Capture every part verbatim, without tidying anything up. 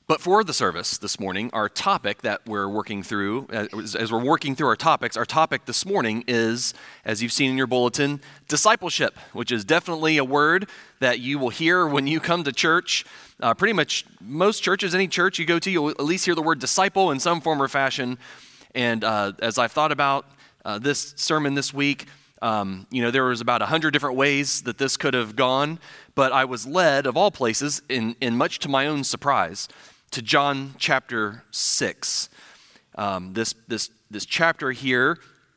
But for the service this morning, our topic that we're working through, as, as we're working through our topics, our topic this morning is, as you've seen in your bulletin, discipleship, which is definitely a word that you will hear when you come to church. Uh, pretty much most churches, any church you go to, you'll at least hear the word disciple in some form or fashion. And uh, as I've thought about uh, this sermon this week, Um, you know, there was about a hundred different ways that this could have gone, but I was led, of all places, in, in much to my own surprise, to John chapter six. Um, this this this chapter here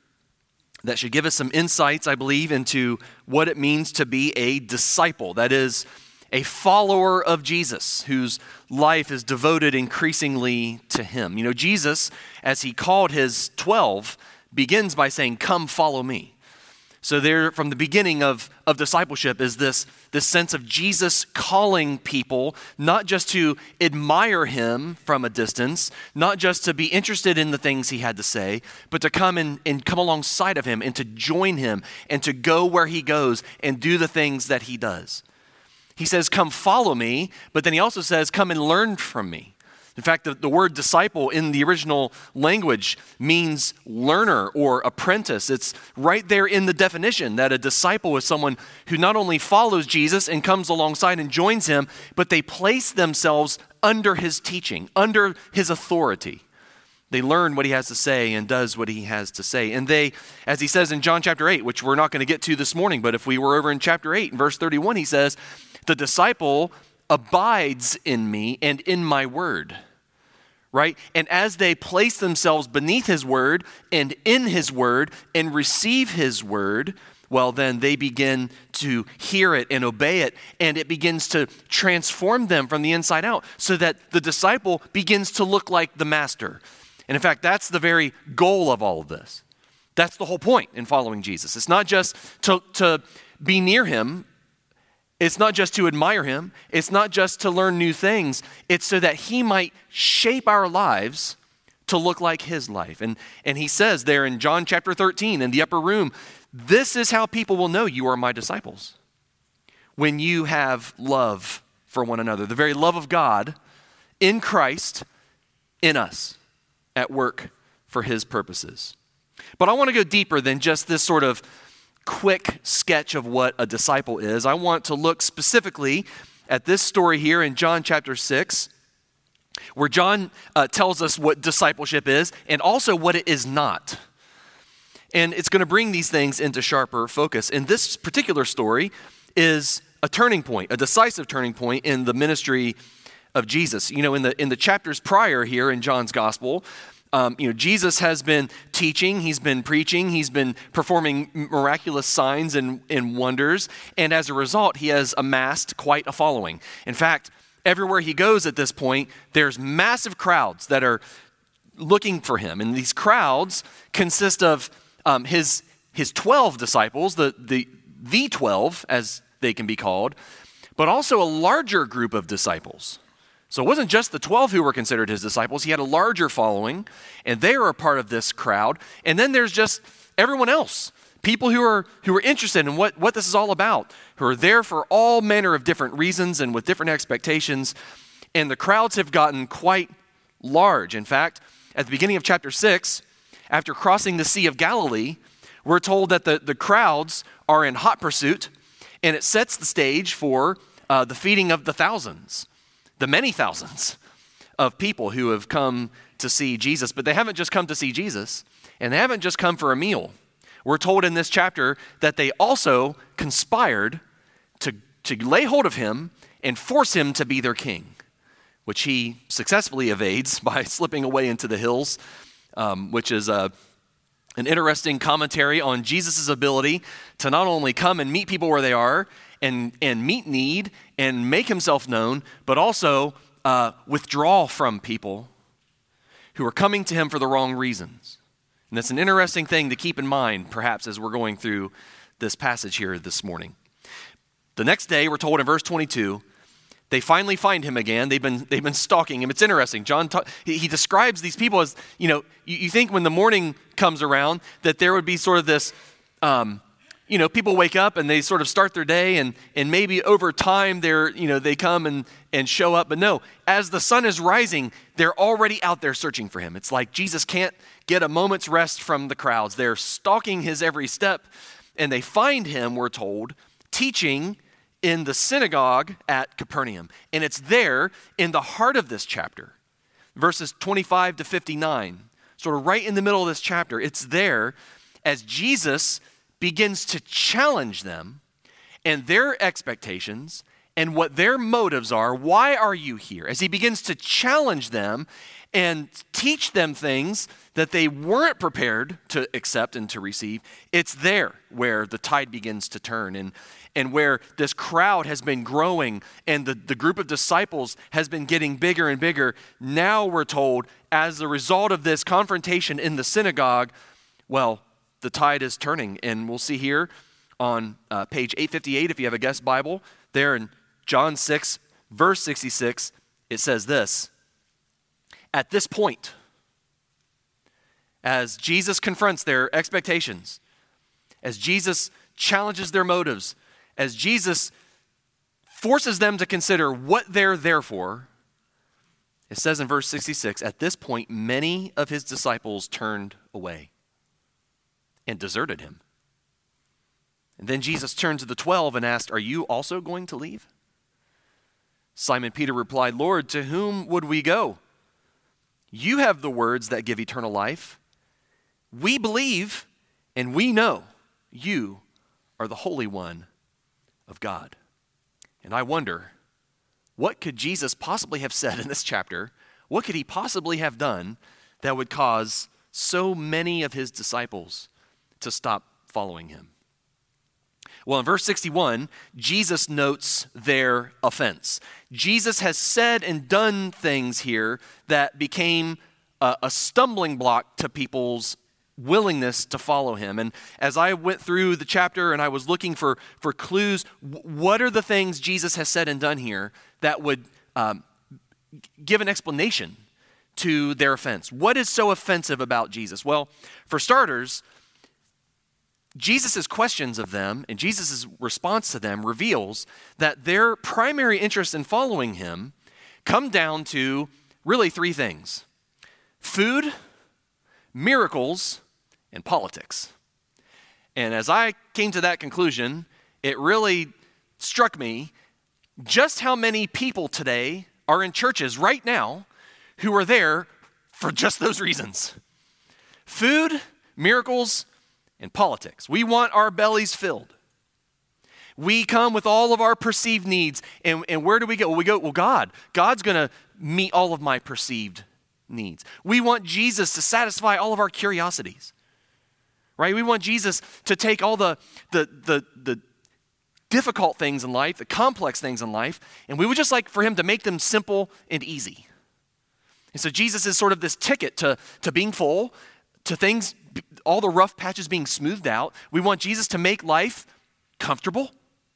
that should give us some insights, I believe, into what it means to be a disciple. That is, a follower of Jesus whose life is devoted increasingly to him. You know, Jesus, as he called his twelve, begins by saying, "Come, follow me." So there, from the beginning of, of discipleship is this, this sense of Jesus calling people not just to admire him from a distance, not just to be interested in the things he had to say, but to come and, and come alongside of him and to join him and to go where he goes and do the things that he does. He says, "Come follow me," but then he also says, "Come and learn from me." In fact, the, the word disciple in the original language means learner or apprentice. It's right there in the definition that a disciple is someone who not only follows Jesus and comes alongside and joins him, but they place themselves under his teaching, under his authority. They learn what he has to say and does what he has to say. And they, as he says in John chapter eight, which we're not going to get to this morning, but if we were over in chapter eight, in verse thirty-one, he says, "The disciple abides in me and in my word," right? And as they place themselves beneath his word and in his word and receive his word, well, then they begin to hear it and obey it, and it begins to transform them from the inside out so that the disciple begins to look like the master. And in fact, that's the very goal of all of this. That's the whole point in following Jesus. It's not just to, to be near him. It's not just to admire him. It's not just to learn new things. It's so that he might shape our lives to look like his life. And, and he says there in John chapter thirteen in the upper room, "This is how people will know you are my disciples, when you have love for one another." The very love of God in Christ, in us, at work for his purposes. But I want to go deeper than just this sort of quick sketch of what a disciple is. I want to look specifically at this story here in John chapter six, where John uh, tells us what discipleship is and also what it is not. And it's going to bring these things into sharper focus. And this particular story is a turning point, a decisive turning point in the ministry of Jesus. You know, in the in the chapters prior here in John's gospel, Um, you know, Jesus has been teaching, he's been preaching, he's been performing miraculous signs and, and wonders, and as a result, he has amassed quite a following. In fact, everywhere he goes at this point, there's massive crowds that are looking for him, and these crowds consist of um, his his twelve disciples, the the the twelve as they can be called, but also a larger group of disciples. So it wasn't just the twelve who were considered his disciples. He had a larger following, and they were a part of this crowd. And then there's just everyone else, people who are who are interested in what, what this is all about, who are there for all manner of different reasons and with different expectations. And the crowds have gotten quite large. In fact, at the beginning of chapter six, after crossing the Sea of Galilee, we're told that the, the crowds are in hot pursuit, and it sets the stage for uh, the feeding of the thousands. The many thousands of people who have come to see Jesus, but they haven't just come to see Jesus, and they haven't just come for a meal. We're told in this chapter that they also conspired to, to lay hold of him and force him to be their king, which he successfully evades by slipping away into the hills, um, which is a, an interesting commentary on Jesus' ability to not only come and meet people where they are, And, and meet need and make himself known, but also uh, withdraw from people who are coming to him for the wrong reasons. And that's an interesting thing to keep in mind, perhaps, as we're going through this passage here this morning. The next day, we're told in verse twenty-two, they finally find him again. They've been they've been stalking him. It's interesting. John ta- he, he describes these people as, you know, you, you think when the morning comes around that there would be sort of this um, you know, people wake up and they sort of start their day, and and maybe over time they're, you know, they come and, and show up. But no, as the sun is rising, they're already out there searching for him. It's like Jesus can't get a moment's rest from the crowds. They're stalking his every step, and they find him, we're told, teaching in the synagogue at Capernaum. And it's there in the heart of this chapter, verses twenty-five to fifty-nine, sort of right in the middle of this chapter. It's there as Jesus begins to challenge them and their expectations and what their motives are. Why are you here? As he begins to challenge them and teach them things that they weren't prepared to accept and to receive, it's there where the tide begins to turn, and, and where this crowd has been growing and the, the group of disciples has been getting bigger and bigger. Now we're told, as a result of this confrontation in the synagogue, well, the tide is turning. And we'll see here on uh, page eight fifty-eight, if you have a guest Bible, there in John six, verse sixty-six, it says this: at this point, as Jesus confronts their expectations, as Jesus challenges their motives, as Jesus forces them to consider what they're there for, it says in verse sixty-six, at this point, many of his disciples turned away and deserted him. And then Jesus turned to the twelve and asked, are you also going to leave? Simon Peter replied, Lord, to whom would we go? You have the words that give eternal life. We believe and we know you are the Holy One of God. And I wonder, what could Jesus possibly have said in this chapter? What could he possibly have done that would cause so many of his disciples to stop following him? Well, in verse sixty-one, Jesus notes their offense. Jesus has said and done things here that became a, a stumbling block to people's willingness to follow him. And as I went through the chapter and I was looking for, for clues, w- what are the things Jesus has said and done here that would um, give an explanation to their offense? What is so offensive about Jesus? Well, for starters, Jesus' questions of them and Jesus' response to them reveals that their primary interest in following him come down to really three things: food, miracles, and politics. And as I came to that conclusion, it really struck me just how many people today are in churches right now who are there for just those reasons: food, miracles, and politics. We want our bellies filled. We come with all of our perceived needs. And, and where do we go? Well, we go, well, God. God's going to meet all of my perceived needs. We want Jesus to satisfy all of our curiosities. Right? We want Jesus to take all the, the, the, the difficult things in life, the complex things in life, and we would just like for him to make them simple and easy. And so Jesus is sort of this ticket to, to being full, to things, all the rough patches being smoothed out. We want Jesus to make life comfortable.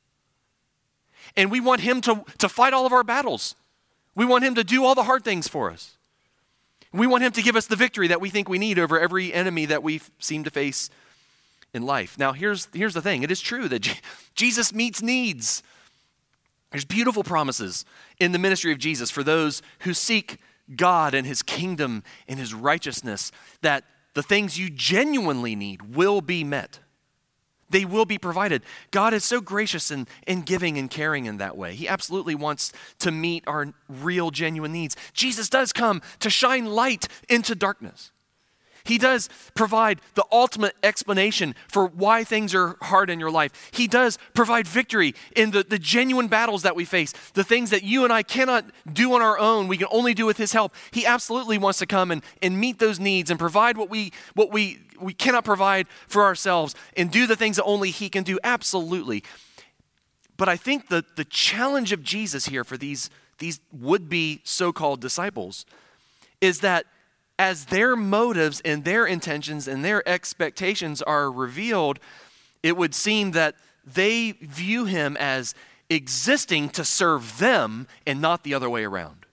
And we want him to, to fight all of our battles. We want him to do all the hard things for us. We want him to give us the victory that we think we need over every enemy that we seem to face in life. Now, here's, here's the thing. It is true that J- Jesus meets needs. There's beautiful promises in the ministry of Jesus for those who seek God and his kingdom and his righteousness, that the things you genuinely need will be met. They will be provided. God is so gracious and, and giving and caring in that way. He absolutely wants to meet our real, genuine needs. Jesus does come to shine light into darkness. He does provide the ultimate explanation for why things are hard in your life. He does provide victory in the, the genuine battles that we face, the things that you and I cannot do on our own, we can only do with his help. He absolutely wants to come and, and meet those needs and provide what we what we, we cannot provide for ourselves and do the things that only he can do, absolutely. But I think the, the challenge of Jesus here for these, these would-be so-called disciples is that as their motives and their intentions and their expectations are revealed, it would seem that they view him as existing to serve them and not the other way around.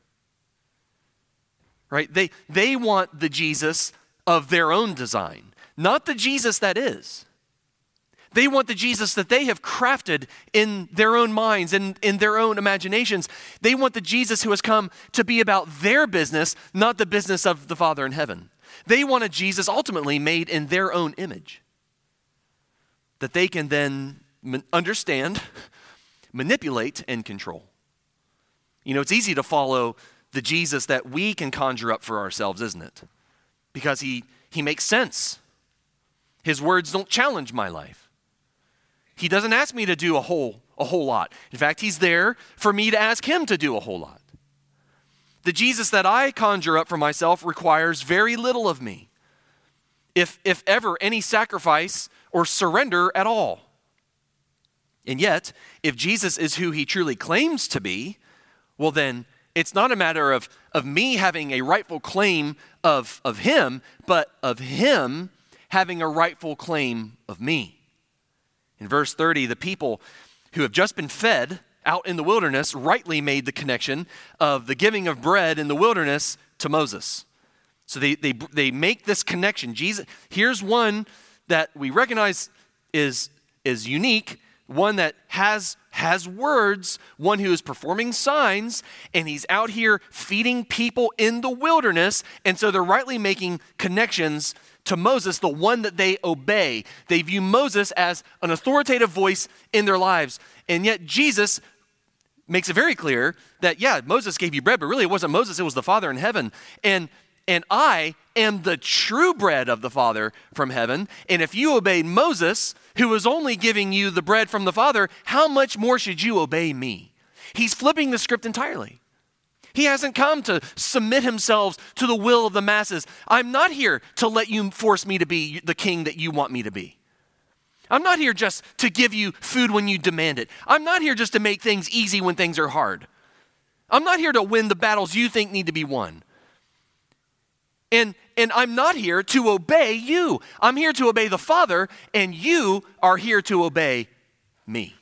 Right? They, they want the Jesus of their own design, not the Jesus that is. They want the Jesus that they have crafted in their own minds and in their own imaginations. They want the Jesus who has come to be about their business, not the business of the Father in heaven. They want a Jesus ultimately made in their own image that they can then understand, manipulate, and control. You know, it's easy to follow the Jesus that we can conjure up for ourselves, isn't it? Because he, he makes sense. His words don't challenge my life. He doesn't ask me to do a whole, a whole lot. In fact, he's there for me to ask him to do a whole lot. The Jesus that I conjure up for myself requires very little of me, if, if ever any sacrifice or surrender at all. And yet, if Jesus is who he truly claims to be, well then, it's not a matter of, of me having a rightful claim of, of him, but of him having a rightful claim of me. In verse thirty, the people who have just been fed out in the wilderness rightly made the connection of the giving of bread in the wilderness to Moses. So they, they, they make this connection. Jesus, here's one that we recognize is, is unique, one that has, has words, one who is performing signs, and he's out here feeding people in the wilderness, and so they're rightly making connections to Moses, the one that they obey. They view Moses as an authoritative voice in their lives. And yet Jesus makes it very clear that, yeah, Moses gave you bread, but really it wasn't Moses, it was the Father in heaven. And, and I am the true bread of the Father from heaven. And if you obeyed Moses, who was only giving you the bread from the Father, how much more should you obey me? He's flipping the script entirely. He hasn't come to submit himself to the will of the masses. I'm not here to let you force me to be the king that you want me to be. I'm not here just to give you food when you demand it. I'm not here just to make things easy when things are hard. I'm not here to win the battles you think need to be won. And, and I'm not here to obey you. I'm here to obey the Father, and you are here to obey me.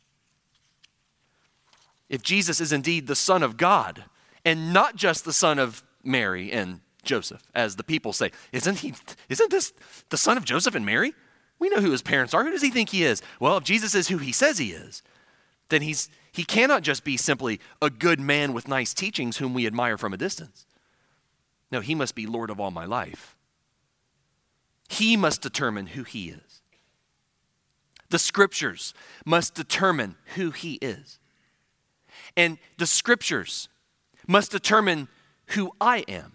If Jesus is indeed the Son of God, and not just the son of Mary and Joseph, as the people say. Isn't he? Isn't this the son of Joseph and Mary? We know who his parents are. Who does he think he is? Well, if Jesus is who he says he is, then he's he cannot just be simply a good man with nice teachings whom we admire from a distance. No, he must be Lord of all my life. He must determine who he is. The scriptures must determine who he is. And the scriptures must determine who I am.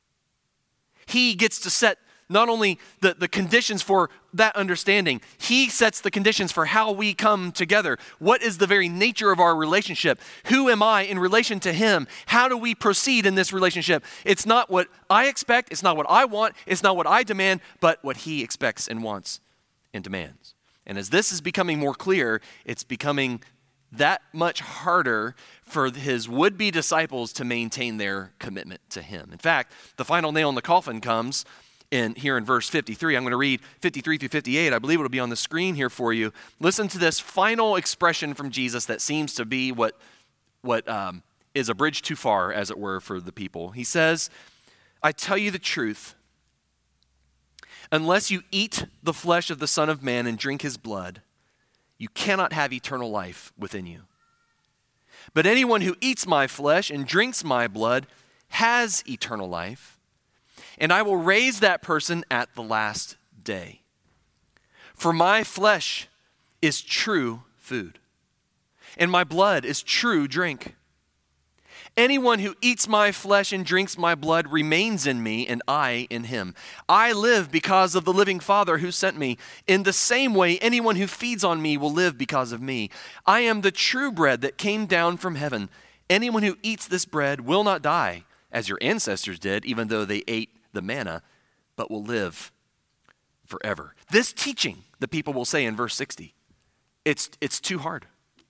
He gets to set not only the, the conditions for that understanding, he sets the conditions for how we come together. What is the very nature of our relationship? Who am I in relation to him? How do we proceed in this relationship? It's not what I expect, it's not what I want, it's not what I demand, but what he expects and wants and demands. And as this is becoming more clear, it's becoming that much harder for his would-be disciples to maintain their commitment to him. In fact, the final nail in the coffin comes in here in verse fifty-three. I'm going to read fifty-three through fifty-eight. I believe it'll be on the screen here for you. Listen to this final expression from Jesus that seems to be what, what um, is a bridge too far, as it were, for the people. He says, I tell you the truth, unless you eat the flesh of the Son of Man and drink his blood, you cannot have eternal life within you. But anyone who eats my flesh and drinks my blood has eternal life, and I will raise that person at the last day. For my flesh is true food, and my blood is true drink. Anyone who eats my flesh and drinks my blood remains in me, and I in him. I live because of the living Father who sent me. In the same way, anyone who feeds on me will live because of me. I am the true bread that came down from heaven. Anyone who eats this bread will not die, as your ancestors did, even though they ate the manna, but will live forever. This teaching, the people will say in verse sixty, it's, it's too hard.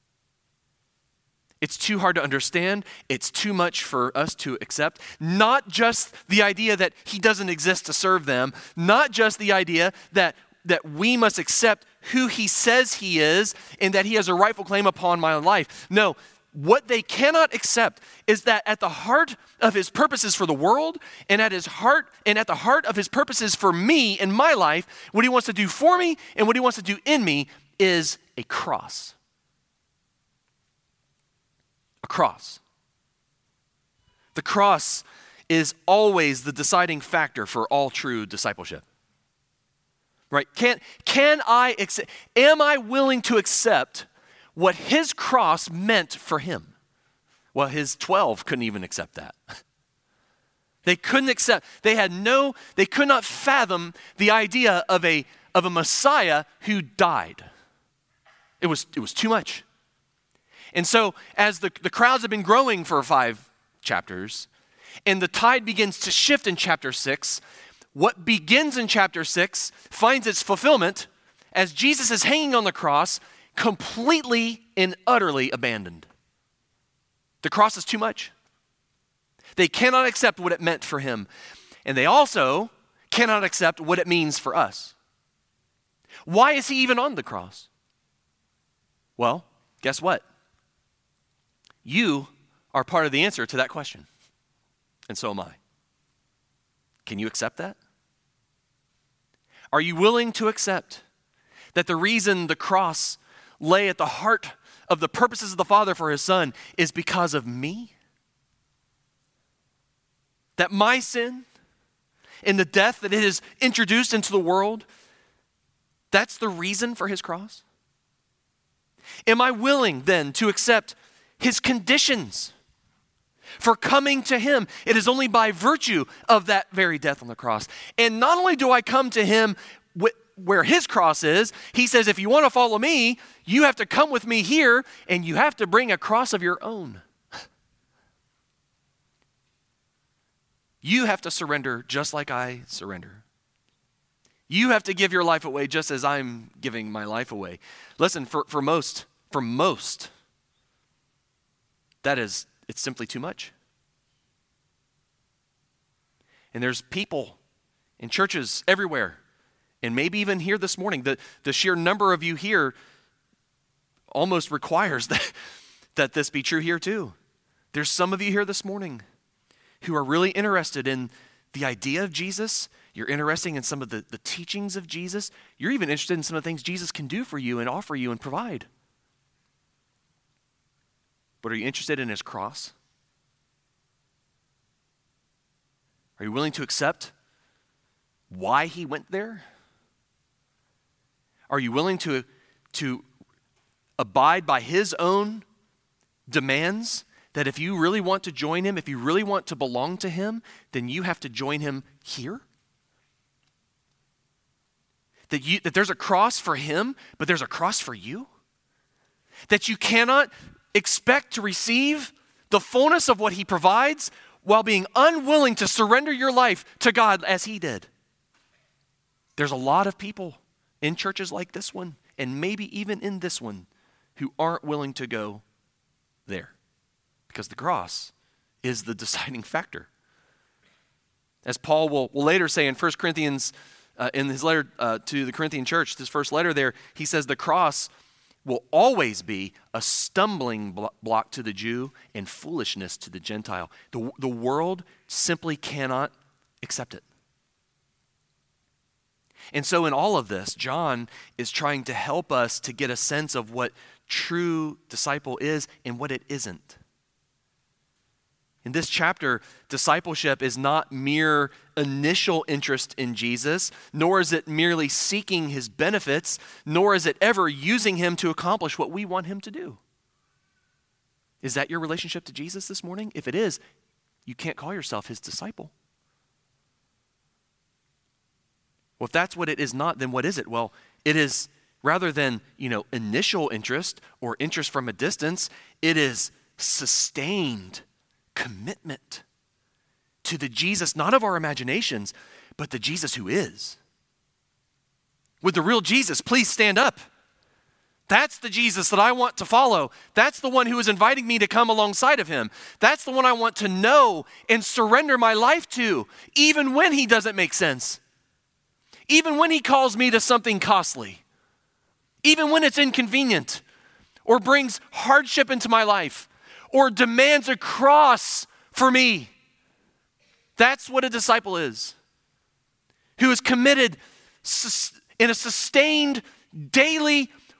It's too hard to understand. It's too much for us to accept. Not just the idea that he doesn't exist to serve them. Not just the idea that, that we must accept who he says he is and that he has a rightful claim upon my life. No, what they cannot accept is that at the heart of his purposes for the world and at his heart and at the heart of his purposes for me in my life, what he wants to do for me and what he wants to do in me is a cross. A cross. The cross is always the deciding factor for all true discipleship. Right? Can, can I accept, am I willing to accept what his cross meant for him? Well, his twelve couldn't even accept that. They couldn't accept, they had no, they could not fathom the idea of a, of a Messiah who died. It was, it was too much. And so as the, the crowds have been growing for five chapters, and the tide begins to shift in chapter six, what begins in chapter six finds its fulfillment as Jesus is hanging on the cross, completely and utterly abandoned. The cross is too much. They cannot accept what it meant for him. And they also cannot accept what it means for us. Why is he even on the cross? Well, guess what? You are part of the answer to that question. And so am I. Can you accept that? Are you willing to accept that the reason the cross lay at the heart of the purposes of the Father for his Son is because of me? That my sin and the death that it has introduced into the world, that's the reason for his cross? Am I willing then to accept his conditions for coming to him? It is only by virtue of that very death on the cross. And not only do I come to him wh- where his cross is, he says, if you want to follow me, you have to come with me here and you have to bring a cross of your own. You have to surrender just like I surrender. You have to give your life away just as I'm giving my life away. Listen, for, for most, for most, that is, it's simply too much. And there's people in churches everywhere, and maybe even here this morning, the, the sheer number of you here almost requires that, that this be true here too. There's some of you here this morning who are really interested in the idea of Jesus. You're interested in some of the, the teachings of Jesus. You're even interested in some of the things Jesus can do for you and offer you and provide. But are you interested in his cross? Are you willing to accept why he went there? Are you willing to, to abide by his own demands? That if you really want to join him, if you really want to belong to him, then you have to join him here? That, you, that there's a cross for him, but there's a cross for you? That you cannot expect to receive the fullness of what he provides while being unwilling to surrender your life to God as he did. There's a lot of people in churches like this one, and maybe even in this one, who aren't willing to go there. Because the cross is the deciding factor. As Paul will, will later say in First Corinthians, uh, in his letter uh, to the Corinthian church, this first letter there, he says the cross will always be a stumbling block to the Jew and foolishness to the Gentile. The, the world simply cannot accept it. And so in all of this, John is trying to help us to get a sense of what true disciple is and what it isn't. In this chapter, discipleship is not mere initial interest in Jesus, nor is it merely seeking his benefits, nor is it ever using him to accomplish what we want him to do. Is that your relationship to Jesus this morning? If it is, you can't call yourself his disciple. Well, if that's what it is not, then what is it? Well, it is rather than, you know, initial interest or interest from a distance, it is sustained commitment to the Jesus, not of our imaginations, but the Jesus who is. Would the real Jesus please stand up? That's the Jesus that I want to follow. That's the one who is inviting me to come alongside of him. That's the one I want to know and surrender my life to, even when he doesn't make sense. Even when he calls me to something costly. Even when it's inconvenient or brings hardship into my life or demands a cross for me. That's what a disciple is. Who is committed in a sustained, daily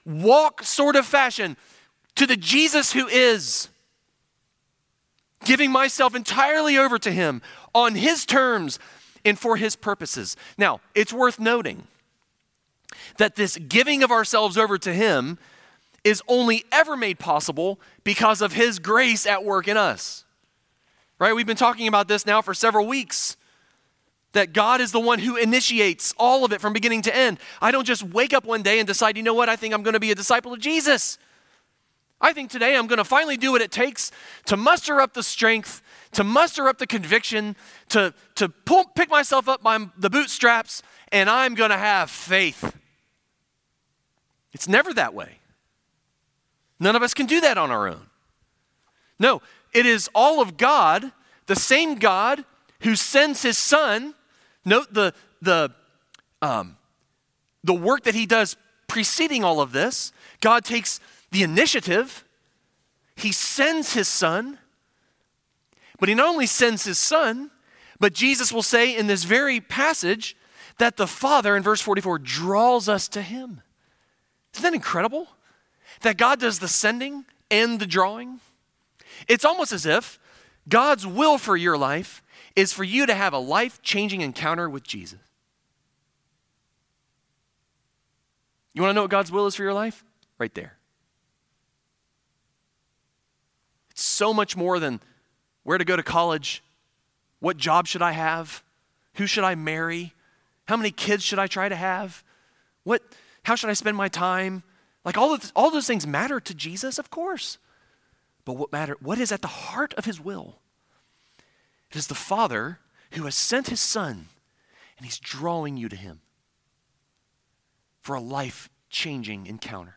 walk sort of fashion to the Jesus who is, giving myself entirely over to him on his terms and for his purposes. Now, it's worth noting that this giving of ourselves over to him is only ever made possible because of his grace at work in us. Right? We've been talking about this now for several weeks, that God is the one who initiates all of it from beginning to end. I don't just wake up one day and decide, you know what, I think I'm going to be a disciple of Jesus. I think today I'm going to finally do what it takes to muster up the strength, to muster up the conviction, to, to pull, pick myself up by the bootstraps, and I'm going to have faith. It's never that way. None of us can do that on our own. No, it is all of God, the same God who sends his son. Note the, the, um, the work that he does preceding all of this. God takes the initiative. He sends his son. But he not only sends his son, but Jesus will say in this very passage that the Father, in verse forty-four, draws us to him. Isn't that incredible? That God does the sending and the drawing. It's almost as if God's will for your life is for you to have a life-changing encounter with Jesus. You want to know what God's will is for your life? Right there. It's so much more than where to go to college, what job should I have, who should I marry, how many kids should I try to have, what, how should I spend my time? Like all of, all those things matter to Jesus, of course. But what matter? What is at the heart of his will? It is the Father who has sent his Son, and he's drawing you to him for a life-changing encounter.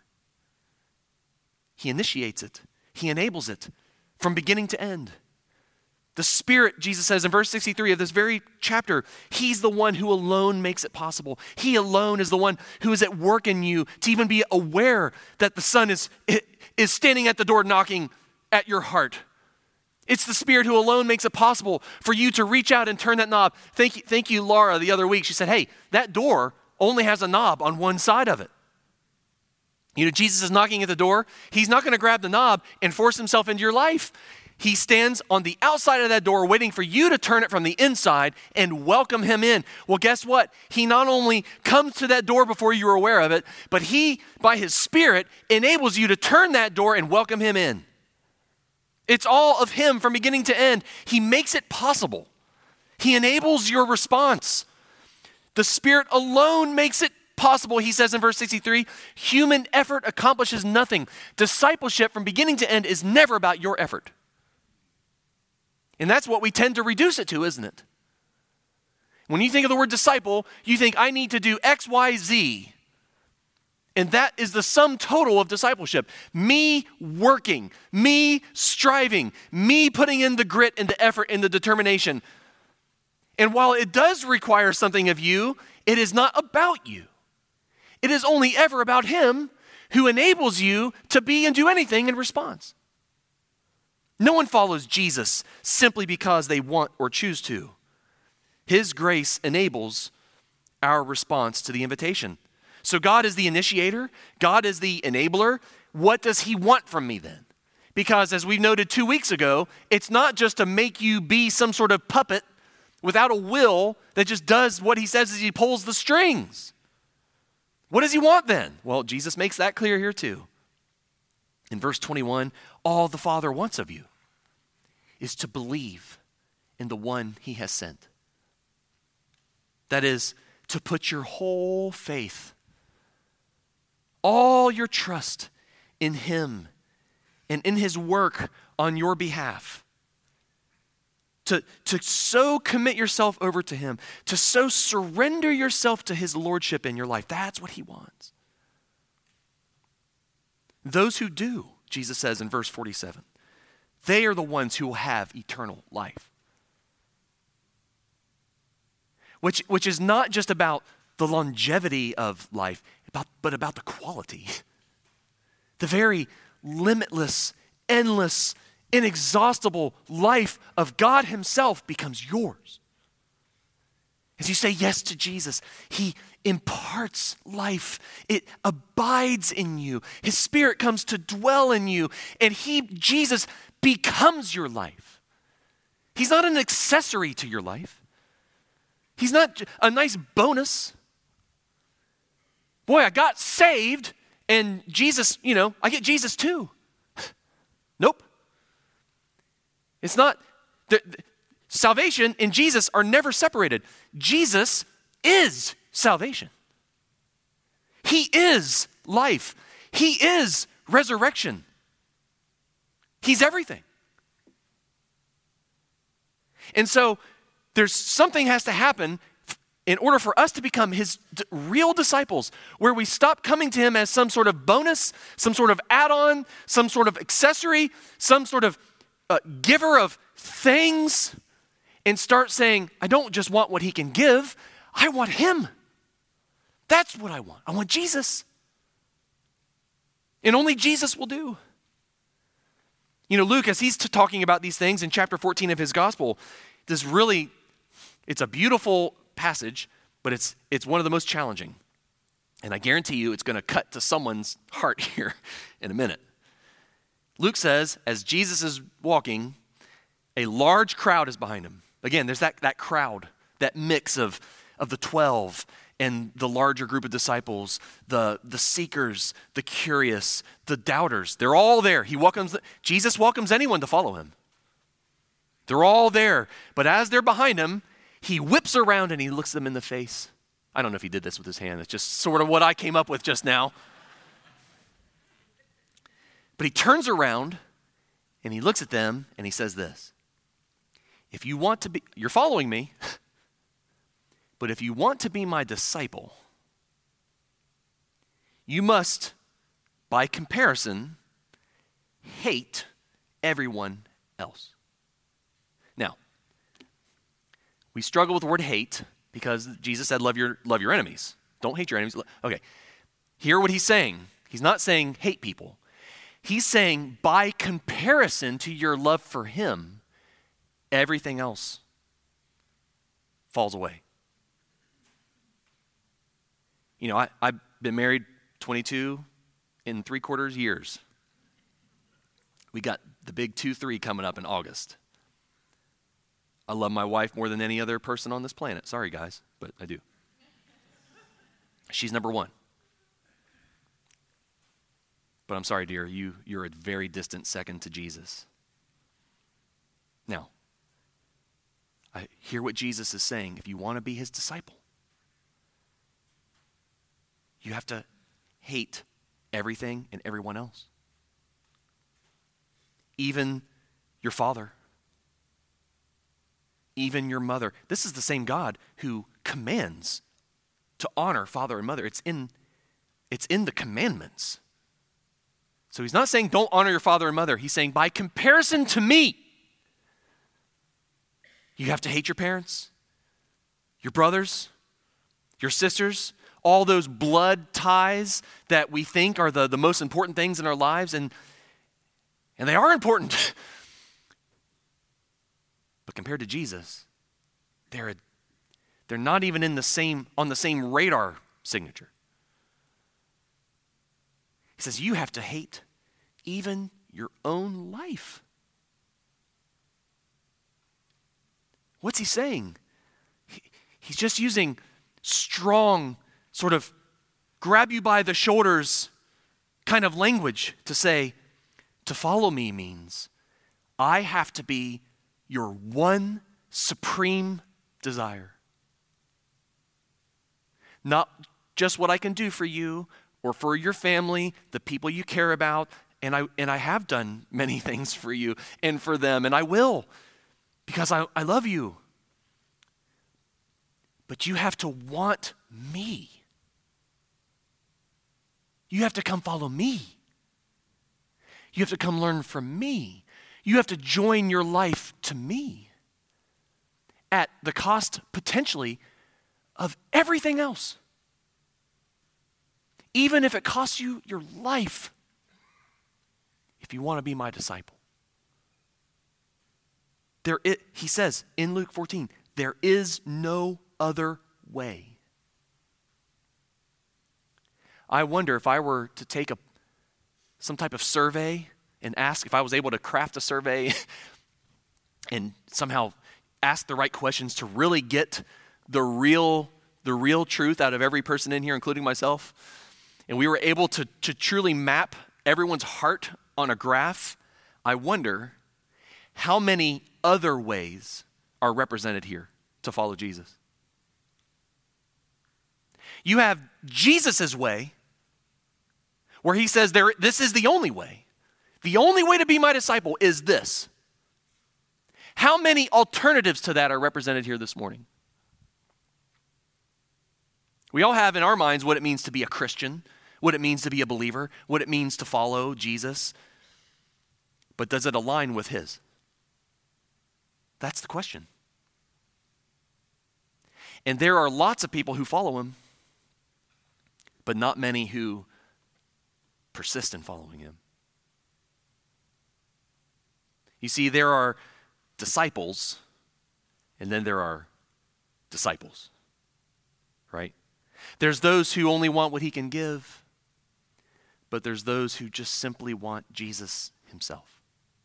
He initiates it. He enables it from beginning to end. The Spirit, Jesus says in verse sixty-three of this very chapter, he's the one who alone makes it possible. He alone is the one who is at work in you to even be aware that the Son is, is standing at the door knocking at your heart. It's the Spirit who alone makes it possible for you to reach out and turn that knob. Thank you, thank you, Laura, the other week. She said, hey, that door only has a knob on one side of it. You know, Jesus is knocking at the door. He's not going to grab the knob and force himself into your life. He stands on the outside of that door waiting for you to turn it from the inside and welcome him in. Well, guess what? He not only comes to that door before you are aware of it, but he, by his Spirit, enables you to turn that door and welcome him in. It's all of him from beginning to end. He makes it possible. He enables your response. The Spirit alone makes it possible, he says in verse sixty-three. Human effort accomplishes nothing. Discipleship from beginning to end is never about your effort. And that's what we tend to reduce it to, isn't it? When you think of the word disciple, you think, I need to do X, Y, Z. And that is the sum total of discipleship. Me working, me striving, me putting in the grit and the effort and the determination. And while it does require something of you, it is not about you. It is only ever about him who enables you to be and do anything in response. No one follows Jesus simply because they want or choose to. His grace enables our response to the invitation. So God is the initiator. God is the enabler. What does he want from me then? Because as we noted two weeks ago, it's not just to make you be some sort of puppet without a will that just does what he says as he pulls the strings. What does he want then? Well, Jesus makes that clear here too. In verse twenty-one, all the Father wants of you is to believe in the one he has sent. That is, to put your whole faith, all your trust in him and in his work on your behalf. To, to so commit yourself over to him, to so surrender yourself to his lordship in your life. That's what he wants. Those who do, Jesus says in verse forty-seven, they are the ones who will have eternal life. Which, which is not just about the longevity of life, about, but about the quality. The very limitless, endless, inexhaustible life of God himself becomes yours. As you say yes to Jesus, he imparts life. It abides in you. His Spirit comes to dwell in you, and he, Jesus, becomes your life. He's not an accessory to your life. He's not a nice bonus. Boy, I got saved, and Jesus, you know, I get Jesus too. Nope. It's not, the, the, salvation and Jesus are never separated. Jesus is salvation. He is life. He is resurrection. He's everything. And so there's something has to happen in order for us to become his d- real disciples, where we stop coming to him as some sort of bonus, some sort of add-on, some sort of accessory, some sort of uh, giver of things, and start saying, I don't just want what he can give, I want him. That's what I want. I want Jesus. And only Jesus will do. You know, Luke, as he's t- talking about these things in chapter fourteen of his gospel, this really, it's a beautiful passage, but it's it's one of the most challenging. And I guarantee you it's going to cut to someone's heart here in a minute. Luke says, as Jesus is walking, a large crowd is behind him. Again, there's that, that crowd, that mix of, of the twelve and the larger group of disciples, the, the seekers, the curious, the doubters. They're all there. He welcomes, Jesus welcomes anyone to follow him. They're all there. But as they're behind him, he whips around and he looks them in the face. I don't know if he did this with his hand. It's just sort of what I came up with just now. But he turns around and he looks at them and he says this. If you want to be, you're following me, but if you want to be my disciple, you must, by comparison, hate everyone else. Now, we struggle with the word hate because Jesus said, love your, love your enemies. Don't hate your enemies. Okay, hear what he's saying. He's not saying hate people. He's saying by comparison to your love for him, everything else falls away. You know, I, I've been married twenty-two and three quarters years. We got the big two three coming up in August. I love my wife more than any other person on this planet. Sorry, guys, but I do. She's number one. But I'm sorry, dear, you, you're a very distant second to Jesus. Now, I hear what Jesus is saying. If you want to be his disciple, you have to hate everything and everyone else. Even your father. Even your mother. This is the same God who commands to honor father and mother. It's in, it's in the commandments. So he's not saying don't honor your father and mother. He's saying by comparison to me, you have to hate your parents, your brothers, your sisters, all those blood ties that we think are the, the most important things in our lives, and, and they are important. But compared to Jesus, they're, a, they're not even in the same, on the same radar signature. He says you have to hate even your own life. What's he saying? He, he's just using strong, sort of grab you by the shoulders kind of language to say, to follow me means I have to be your one supreme desire. Not just what I can do for you or for your family, the people you care about, and I and I have done many things for you and for them, and I will, because I, I love you. But you have to want me. You have to come follow me. You have to come learn from me. You have to join your life to me at the cost, potentially, of everything else. Even if it costs you your life, if you want to be my disciple. There, it, he says in Luke fourteen, there is no other way. I wonder if I were to take a some type of survey and ask, if I was able to craft a survey and somehow ask the right questions to really get the real, the real truth out of every person in here, including myself, and we were able to, to truly map everyone's heart on a graph, I wonder how many other ways are represented here to follow Jesus. You have Jesus' way, where he says, there, this is the only way. The only way to be my disciple is this. How many alternatives to that are represented here this morning? We all have in our minds what it means to be a Christian, what it means to be a believer, what it means to follow Jesus. But does it align with his? That's the question. And there are lots of people who follow him, but not many who persist in following him. You see, there are disciples, and then there are disciples, right? There's those who only want what he can give, but there's those who just simply want Jesus himself.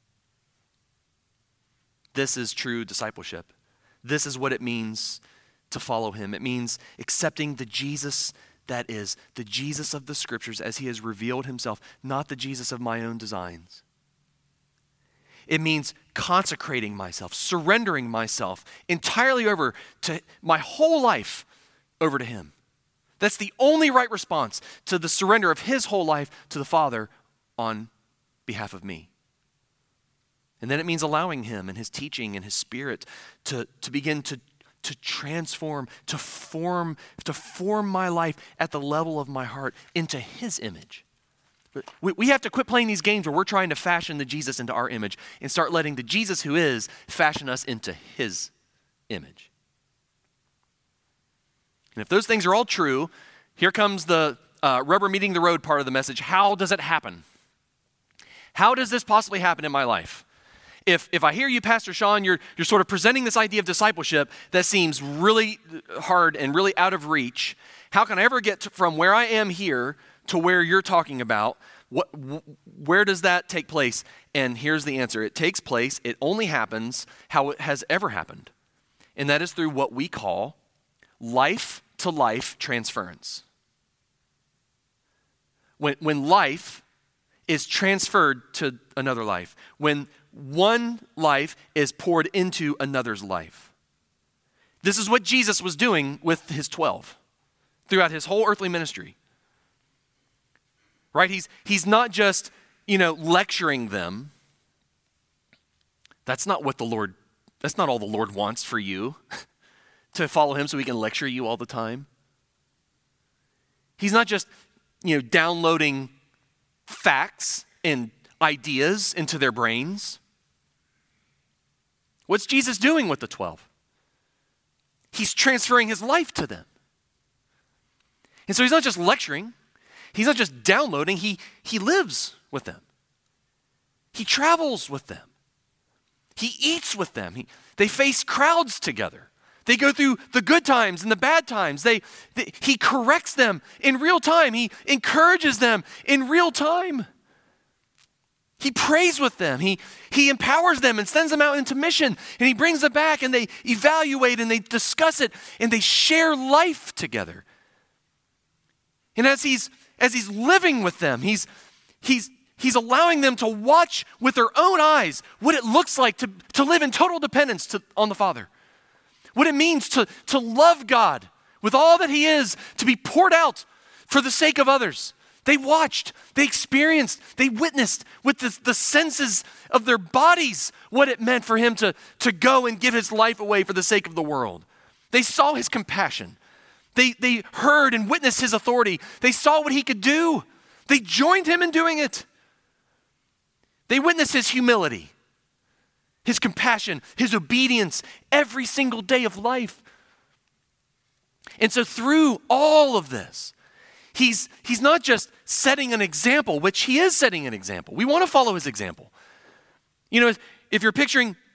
This is true discipleship. This is what it means to follow him. It means accepting the Jesus that is, the Jesus of the Scriptures as he has revealed himself, not the Jesus of my own designs. It means consecrating myself, surrendering myself entirely over to my whole life over to him. That's the only right response to the surrender of his whole life to the Father on behalf of me. And then it means allowing him and his teaching and his Spirit to, to begin to, to transform, to form, to form my life at the level of my heart into his image. We, we have to quit playing these games where we're trying to fashion the Jesus into our image and start letting the Jesus who is fashion us into his image. And if those things are all true, here comes the uh, rubber meeting the road part of the message. How does it happen? How does this possibly happen in my life? If if I hear you, Pastor Sean, you're you're sort of presenting this idea of discipleship that seems really hard and really out of reach. How can I ever get to, from where I am here to where you're talking about? What, wh- where does that take place? And here's the answer. It takes place, it only happens how it has ever happened. And that is through what we call life-to-life transference. When, when life is transferred to another life. When one life is poured into another's life. This is what Jesus was doing with his twelve throughout his whole earthly ministry. Right? He's, he's not just, you know, lecturing them. That's not what the Lord, that's not all the Lord wants for you, to follow him so he can lecture you all the time. He's not just, you know, downloading facts and ideas into their brains. What's Jesus doing with the twelve? He's transferring his life to them. And so he's not just lecturing. He's not just downloading. He, he lives with them. He travels with them. He eats with them. He, they face crowds together. They go through the good times and the bad times. They, they, he corrects them in real time. He encourages them in real time. He prays with them. He, he empowers them and sends them out into mission. And he brings them back and they evaluate and they discuss it and they share life together. And as he's, as he's living with them, he's, he's, he's allowing them to watch with their own eyes what it looks like to, to live in total dependence to, on the Father. What it means to, to love God with all that he is, to be poured out for the sake of others. They watched, they experienced, they witnessed with the, the senses of their bodies what it meant for him to, to go and give his life away for the sake of the world. They saw his compassion. They, they heard and witnessed his authority. They saw what he could do. They joined him in doing it. They witnessed his humility, his compassion, his obedience every single day of life. And so through all of this, he's, he's not just setting an example, which he is setting an example. We want to follow his example. You know, if you're picturing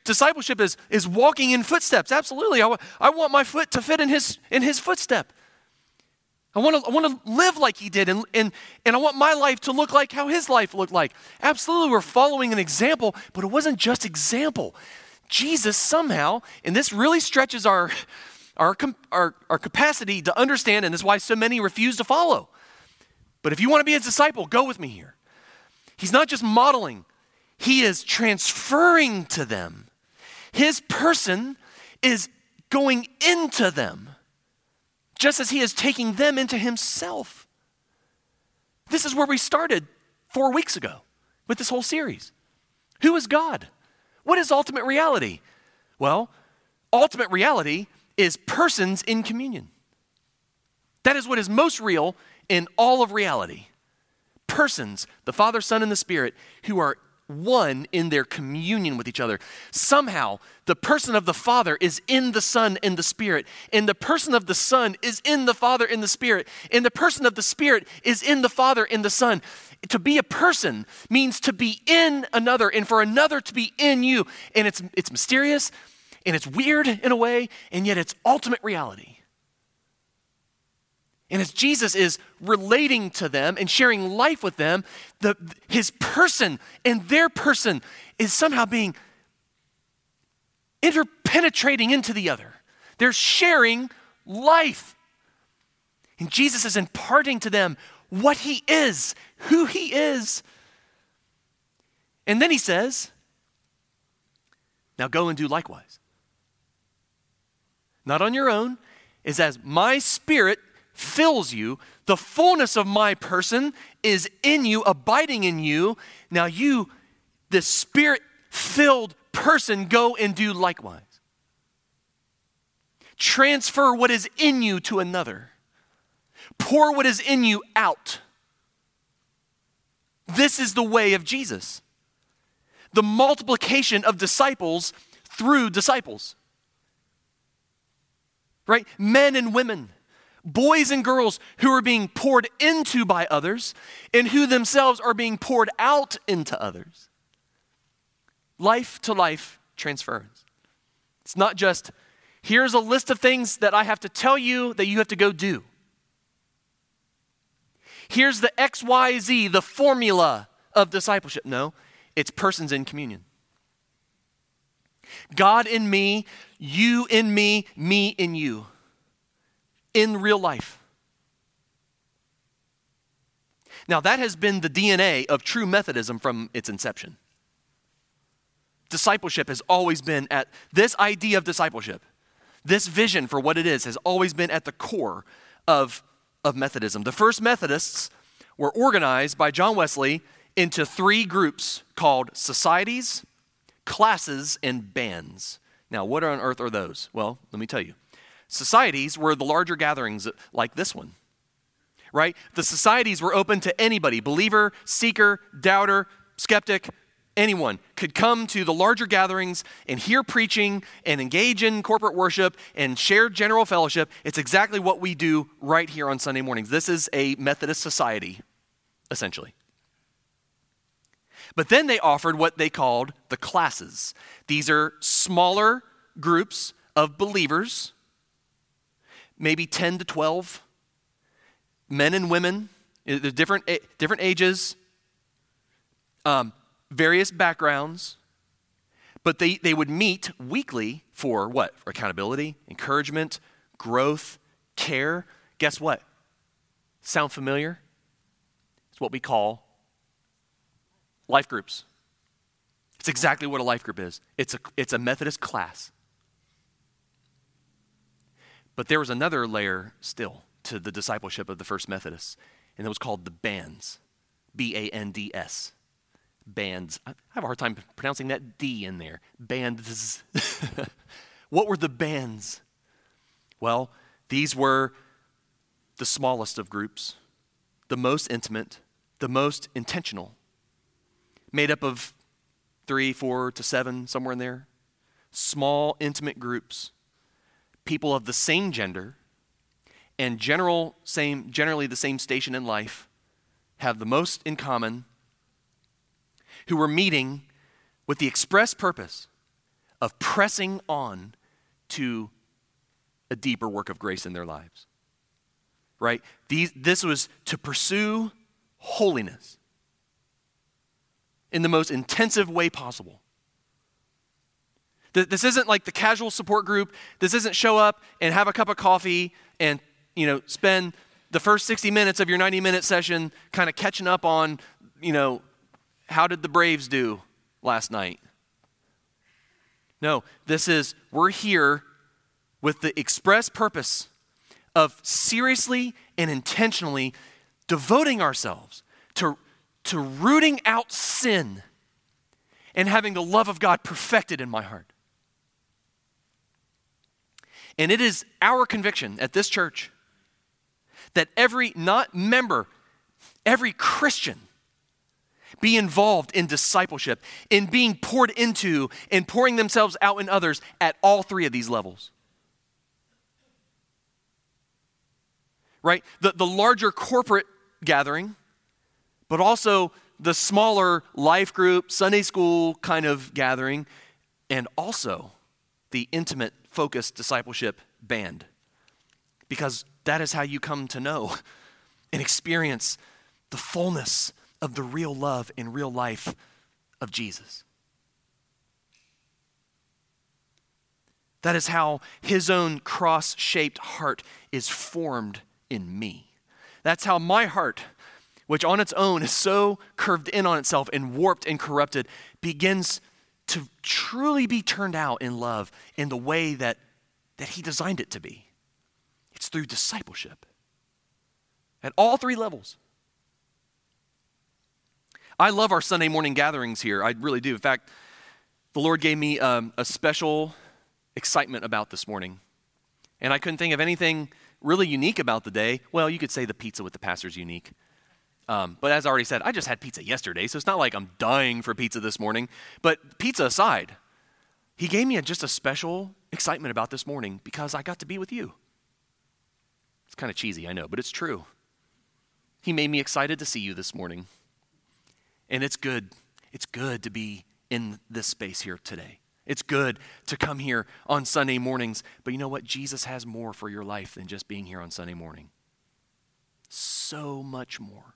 Discipleship is, is walking in footsteps. Absolutely. I, w- I want my foot to fit in his, in his footstep. I want to I want to live like he did, and, and, and I want my life to look like how his life looked like. Absolutely, we're following an example, but it wasn't just example. Jesus somehow, and this really stretches our, our, our, our capacity to understand, and this is why so many refuse to follow. But if you want to be his disciple, go with me here. He's not just modeling, he is transferring to them. His person is going into them, just as he is taking them into himself. This is where we started four weeks ago with this whole series. Who is God? What is ultimate reality? Well, ultimate reality is persons in communion. That is what is most real in all of reality. Persons, the Father, Son, and the Spirit, who are one in their communion with each other. Somehow, the person of the Father is in the Son and the Spirit, and the person of the Son is in the Father and the Spirit, and the person of the Spirit is in the Father and the Son. To be a person means to be in another, and for another to be in you. And it's it's mysterious, and it's weird in a way, and yet it's ultimate reality. And as Jesus is relating to them and sharing life with them, the, his person and their person is somehow being interpenetrating into the other. They're sharing life. And Jesus is imparting to them what he is, who he is. And then he says, now go and do likewise. Not on your own, is as my Spirit fills you, the fullness of my person is in you, abiding in you. Now you, the Spirit-filled person, go and do likewise. Transfer what is in you to another. Pour what is in you out. This is the way of Jesus. The multiplication of disciples through disciples. Right? Men and women. Boys and girls who are being poured into by others and who themselves are being poured out into others. Life to life transference. It's not just, here's a list of things that I have to tell you that you have to go do. Here's the X Y Z, the formula of discipleship. No, it's persons in communion. God in me, you in me, me in you. In real life. Now that has been the D N A of true Methodism from its inception. Discipleship has always been at, this idea of discipleship, this vision for what it is, has always been at the core of, of Methodism. The first Methodists were organized by John Wesley into three groups called societies, classes, and bands. Now what on earth are those? Well, let me tell you. Societies were the larger gatherings like this one, right? The societies were open to anybody, believer, seeker, doubter, skeptic, anyone could come to the larger gatherings and hear preaching and engage in corporate worship and share general fellowship. It's exactly what we do right here on Sunday mornings. This is a Methodist society, essentially. But then they offered what they called the classes. These are smaller groups of believers, maybe ten to twelve, men and women, they're different, different ages, um, various backgrounds, but they, they would meet weekly for what? For accountability, encouragement, growth, care. Guess what? Sound familiar? It's what we call life groups. It's exactly what a life group is. It's a, it's a Methodist class. But there was another layer still to the discipleship of the first Methodists, and it was called the bands, B A N D S, bands. I have a hard time pronouncing that D in there, bands. What were the bands? Well, these were the smallest of groups, the most intimate, the most intentional, made up of three, four to seven, somewhere in there, small, intimate groups. People of the same gender and general same, generally the same station in life have the most in common, who were meeting with the express purpose of pressing on to a deeper work of grace in their lives. Right? These, this was to pursue holiness in the most intensive way possible. This isn't like the casual support group. This isn't show up and have a cup of coffee and, you know, spend the first sixty minutes of your ninety minute session kind of catching up on, you know, how did the Braves do last night? No, this is, we're here with the express purpose of seriously and intentionally devoting ourselves to, to rooting out sin and having the love of God perfected in my heart. And it is our conviction at this church that every, not member, every Christian be involved in discipleship, in being poured into and pouring themselves out in others at all three of these levels. Right? The, the larger corporate gathering, but also the smaller life group, Sunday school kind of gathering, and also the intimate, focused discipleship band. Because that is how you come to know and experience the fullness of the real love and real life of Jesus. That is how his own cross-shaped heart is formed in me. That's how my heart, which on its own is so curved in on itself and warped and corrupted, begins to truly be turned out in love in the way that, that he designed it to be. It's through discipleship at all three levels. I love our Sunday morning gatherings here. I really do. In fact, the Lord gave me um, a special excitement about this morning. And I couldn't think of anything really unique about the day. Well, you could say the pizza with the pastor is unique. Um, but as I already said, I just had pizza yesterday, so it's not like I'm dying for pizza this morning. But pizza aside, he gave me a, just a special excitement about this morning because I got to be with you. It's kind of cheesy, I know, but it's true. He made me excited to see you this morning. And it's good. It's good to be in this space here today. It's good to come here on Sunday mornings. But you know what? Jesus has more for your life than just being here on Sunday morning. So much more.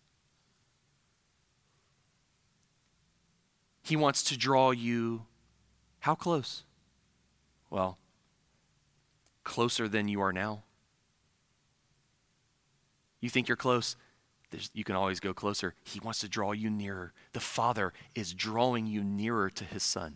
He wants to draw you, how close? Well, closer than you are now. You think you're close? There's, you can always go closer. He wants to draw you nearer. The Father is drawing you nearer to his Son.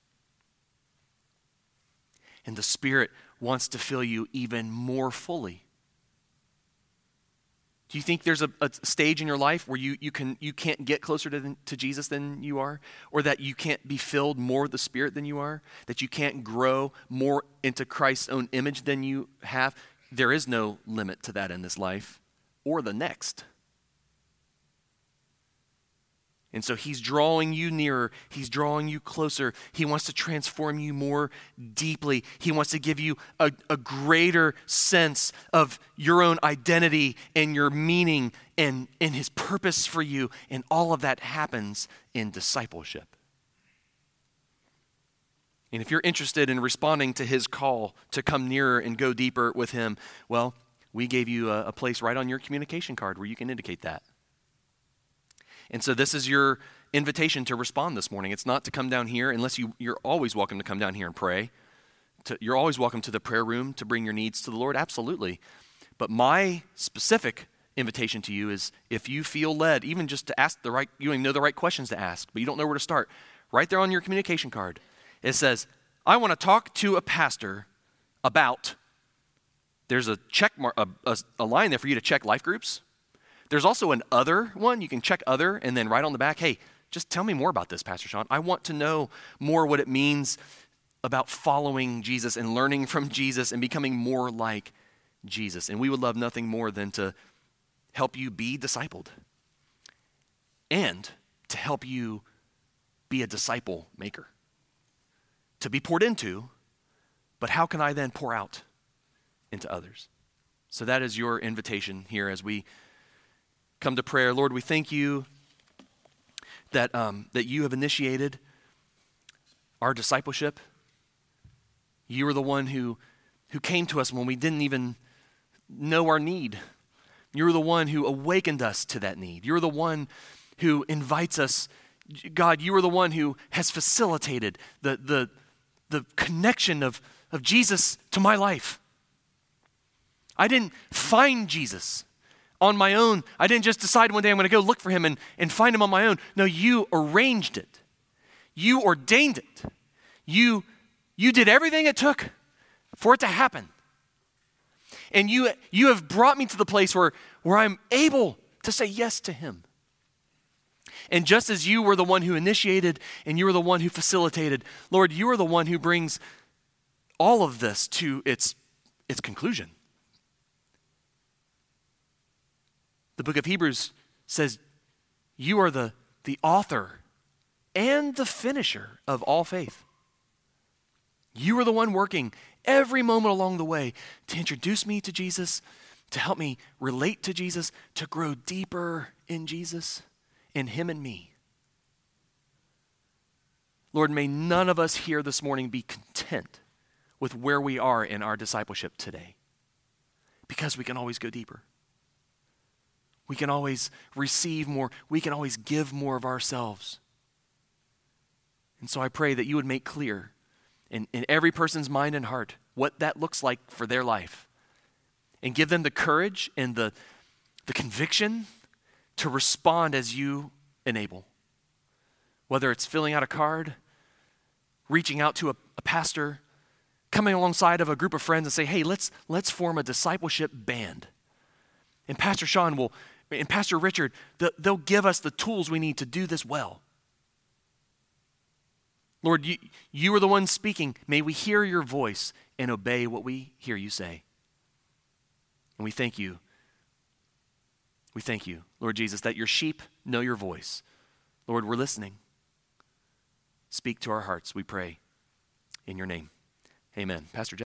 And the Spirit wants to fill you even more fully. Do you think there's a, a stage in your life where you, you, can, you can't get closer to, to Jesus than you are? Or that you can't be filled more with the Spirit than you are? That you can't grow more into Christ's own image than you have? There is no limit to that in this life or the next. And so he's drawing you nearer. He's drawing you closer. He wants to transform you more deeply. He wants to give you a, a greater sense of your own identity and your meaning and, and his purpose for you. And all of that happens in discipleship. And if you're interested in responding to his call to come nearer and go deeper with him, well, we gave you a, a place right on your communication card where you can indicate that. And so this is your invitation to respond this morning. It's not to come down here unless you, you're always welcome to come down here and pray. To, you're always welcome to the prayer room to bring your needs to the Lord, absolutely. But my specific invitation to you is if you feel led, even just to ask the right, you don't even know the right questions to ask, but you don't know where to start, right there on your communication card, it says, I want to talk to a pastor about, there's a check mark, a, a, a line there for you to check life groups. There's also an other one. You can check other and then right on the back, hey, just tell me more about this, Pastor Sean. I want to know more what it means about following Jesus and learning from Jesus and becoming more like Jesus. And we would love nothing more than to help you be discipled and to help you be a disciple maker, to be poured into, but how can I then pour out into others? So that is your invitation here as we come to prayer. Lord, we thank you that, um, that you have initiated our discipleship You are the one who, who came to us when we didn't even know our need. You're the one who awakened us to that need. You're the one who invites us. God, you are the one who has facilitated the, the, the connection of, of Jesus to my life. I didn't find Jesus on my own. I didn't just decide one day I'm going to go look for him and, and find him on my own. No, you arranged it. You ordained it. You, you did everything it took for it to happen. And you, you have brought me to the place where, where I'm able to say yes to him. And just as you were the one who initiated and you were the one who facilitated, Lord, you are the one who brings all of this to its, its conclusion. The book of Hebrews says you are the, the author and the finisher of all faith. You are the one working every moment along the way to introduce me to Jesus, to help me relate to Jesus, to grow deeper in Jesus, in him and me. Lord, may none of us here this morning be content with where we are in our discipleship today, because we can always go deeper. We can always receive more. We can always give more of ourselves. And so I pray that you would make clear in, in every person's mind and heart what that looks like for their life, and give them the courage and the, the conviction to respond as you enable. Whether it's filling out a card, reaching out to a, a pastor, coming alongside of a group of friends and say, hey, let's, let's form a discipleship band. And Pastor Sean will, and Pastor Richard, they'll give us the tools we need to do this well. Lord, you, you are the one speaking. May we hear your voice and obey what we hear you say. And we thank you. We thank you, Lord Jesus, that your sheep know your voice. Lord, we're listening. Speak to our hearts, we pray. In your name, amen. Pastor Jeff.